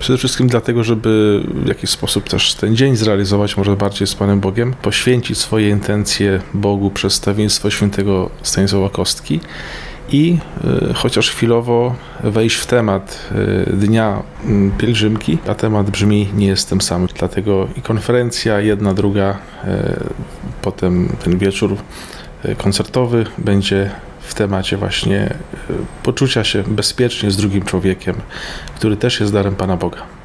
Przede wszystkim dlatego, żeby w jakiś sposób też ten dzień zrealizować może bardziej z Panem Bogiem, poświęcić swoje intencje Bogu przez wstawiennictwo świętego Stanisława Kostki i chociaż chwilowo wejść w temat Dnia Pielgrzymki, a temat brzmi „Nie jestem sam”. Dlatego i konferencja jedna, druga, potem ten wieczór koncertowy będzie w temacie właśnie poczucia się bezpiecznie z drugim człowiekiem, który też jest darem Pana Boga.